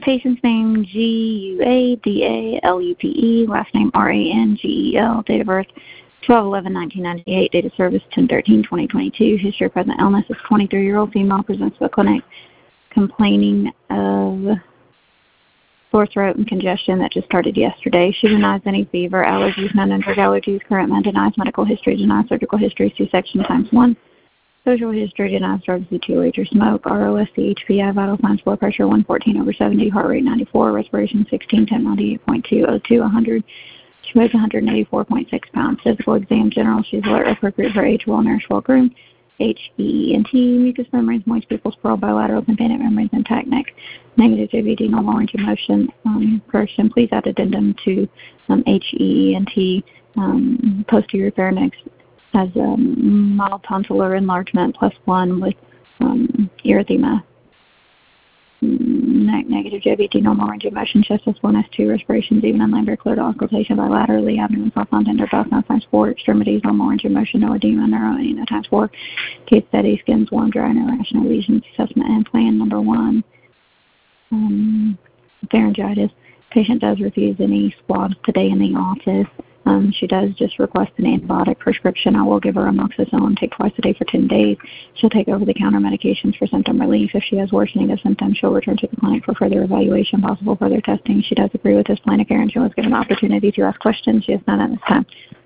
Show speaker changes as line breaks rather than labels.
Patient's name, Guadalupe, last name Rangel, date of birth 12/11/1998, date of service 10/13/2022. History of present illness is 23-year-old female, presents to the clinic complaining of sore throat and congestion that just started yesterday. She denies any fever, allergies, non-drug allergies. Current man denies medical history, denies surgical history, C-section ×1. Social history, denies drugs, ETOH or smoke. ROSC, HPI, vital signs, blood pressure 114/70, heart rate 94, respiration 16, 1098.2, O2 100. She weighs 184.6 pounds. Physical exam, general. She's alert, appropriate for age, well-nourished, well-groomed. HENT, mucous membranes, moist pupils, pearl, bilateral, tympanic membranes, intact neck. Negative JVD, normal range of motion. Correction, please add addendum to HENT. Posterior pharynx has mild tonsillar enlargement +1 with erythema. Negative JVT, normal range of motion, chest S1, S2, respirations, even and limber, clear to auscultation bilaterally, abdomen, soft on tender, bowel ×4, extremities, normal range of motion, no edema, neuro ×4, case steady, skin's warm, dry, no rash, no lesions, assessment and plan number 1. Pharyngitis. Patient does refuse any swabs today in the office. She does just request an antibiotic prescription. I will give her amoxicillin, take twice a day for 10 days. She'll take over-the-counter medications for symptom relief. If she has worsening of symptoms, she'll return to the clinic for further evaluation, possible further testing. She does agree with this plan of care, and she was given the opportunity to ask questions. She has none at this time.